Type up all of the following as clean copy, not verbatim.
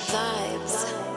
Vibes.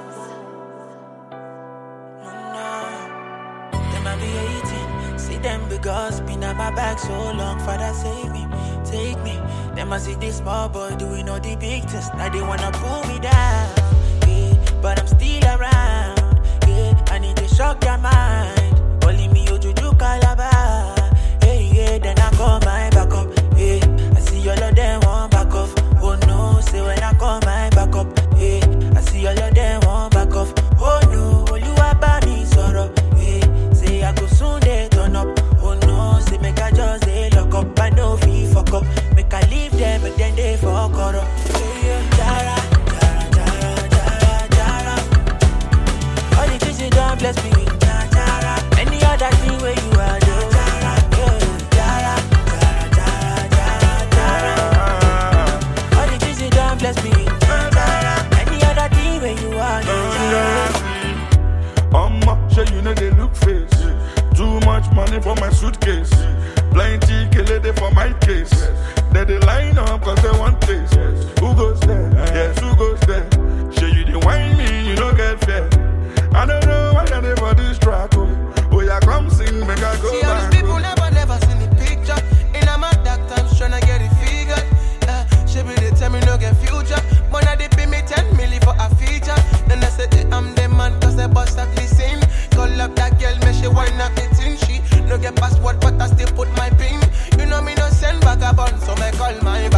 Them I be 18. See them big girls been at my back so long. Father save me, take me. Them I see this small boy doing all the big things. Now they wanna pull me down, yeah. But I'm still around, yeah. I need to shock their mind. Calling me Ojuju Calabar, yeah, yeah. Then I call my back up, yeah. I see all of them want back off. Oh no, say when I call my back up, yeah. I see all of them want back off. Oh no, Oluwa bá mi sọ̀rọ̀, yeah. Say I go soon they turn up. Oh no, say make I just they lock up. I know fi fuck up. Make I leave them, but then they fuck up. Yeah, yeah. Jara, jara, jara, jara, jara. All the things you done bless me with, jara. Any other thing where you are, jara, yeah. Jara, jara, jara, jara, jara. All the things you done bless me with, jara. Any other thing where you are, jara. Sure you know they look face. Too much money for my suitcase. Plenty killer they for my case. They line up cause they want taste. Who goes there? Yes, who goes there? Sure you they whine me, you don't get fair. I don't know why they for this track. Oh yeah, come sing, make I go see back. See all these people never seen the picture. In a mad dark times tryna get it figured. She be they tell me no get future. Money they pay me 10 million for a feature. Then I say I'm the man cause I bust up the same. Call up that girl, make she wind up the thing. She no get passport, but I still put my pin. You know me no send vagabond, so I call my